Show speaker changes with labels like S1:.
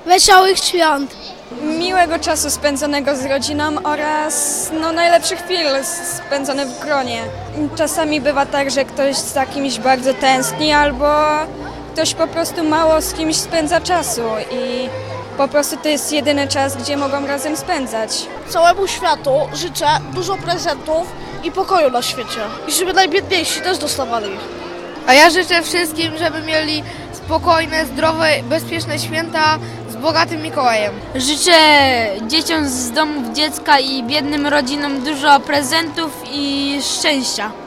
S1: wesołych świąt.
S2: Miłego czasu spędzonego z rodziną oraz najlepszych chwil spędzonych w gronie. Czasami bywa tak, że ktoś za kimś bardzo tęskni albo ktoś po prostu mało z kimś spędza czasu i po prostu to jest jedyny czas, gdzie mogą razem spędzać.
S3: Całemu światu życzę dużo prezentów i pokoju na świecie. I żeby najbiedniejsi też dostawali.
S4: A ja życzę wszystkim, żeby mieli spokojne, zdrowe, bezpieczne święta z bogatym Mikołajem.
S5: Życzę dzieciom z domów dziecka i biednym rodzinom dużo prezentów i szczęścia.